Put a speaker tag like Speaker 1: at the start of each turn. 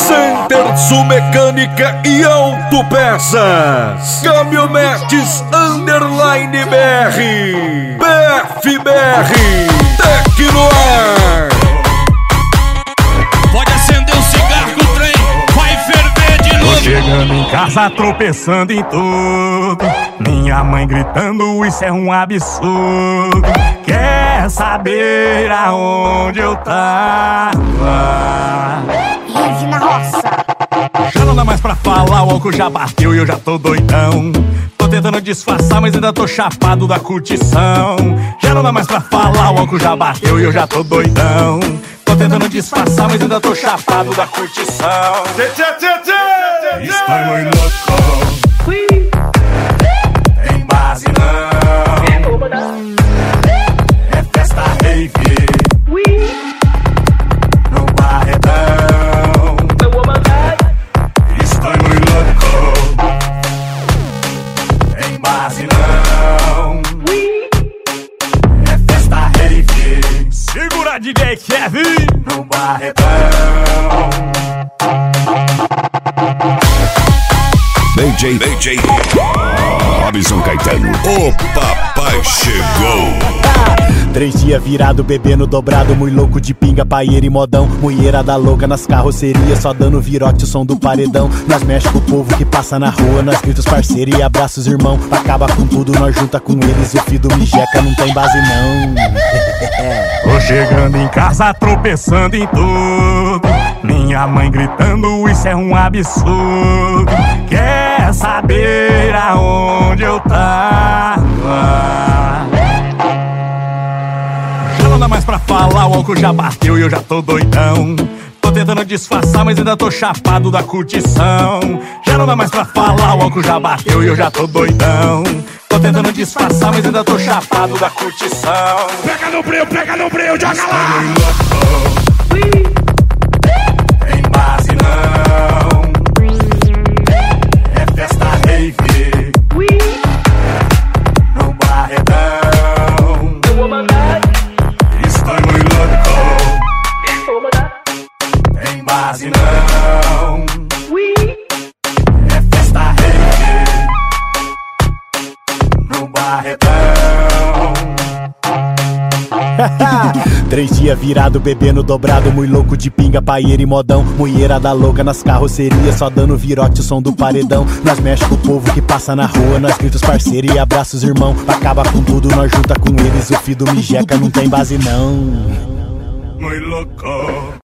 Speaker 1: Center Sul Mecânica e Autopeças. Caminhonetes Underline BR. BFBR. Tecnoar.
Speaker 2: Pode acender o cigarro que o trem vai ferver de novo.
Speaker 3: Tô chegando em casa tropeçando em tudo. Minha mãe gritando, isso é um absurdo. Quer saber aonde eu tava?
Speaker 4: Vive na roça.
Speaker 3: Já não dá mais pra falar, o álcool já bateu e eu já tô doidão. Tô tentando disfarçar, mas ainda tô chapado da curtição. Já não dá mais pra falar, o álcool já bateu e eu já tô doidão. Tô tentando disfarçar, mas ainda tô chapado da curtição. Estou muito louco. Tem base não. É festa rave no Barretão. Estou muito louco. Tem base não. É festa rave. Segura DJ Kevin no Barretão.
Speaker 1: DJ Robson Caetano. O papai chegou.
Speaker 5: 3 dias virado, bebendo dobrado, muito louco de pinga, paieira e modão. Mulherada louca nas carrocerias, só dando virote, o som do paredão. Nós mexe com o povo que passa na rua, nós grita os parceiros e abraça os irmão. Acaba com tudo, nós junta com eles, o filho do Mijeca não tem base não.
Speaker 3: Tô chegando em casa tropeçando em tudo. Minha mãe gritando, isso é um absurdo. Quer saber aonde eu tava? Já não dá mais pra falar, o álcool já bateu e eu já tô doidão. Tô tentando disfarçar, mas ainda tô chapado da curtição. Já não dá mais pra falar, o álcool já bateu e eu já tô doidão. Tô tentando disfarçar, mas ainda tô chapado da curtição. Pega no breu, joga lá! Tem base não. É festa rave no Barretão. Estou muito louco. Tem base não. É festa rave no Barretão.
Speaker 5: 3 dias virado, bebendo dobrado, muito louco de pinga, paieira e modão. Mulherada louca nas carrocerias, só dando virote, o som do paredão. Nós mexe com o povo que passa na rua, nós grita os parceiros e abraça os irmão. Acaba com tudo, nós junta com eles, o filho do Mijeca não tem base não.
Speaker 3: Muito louco.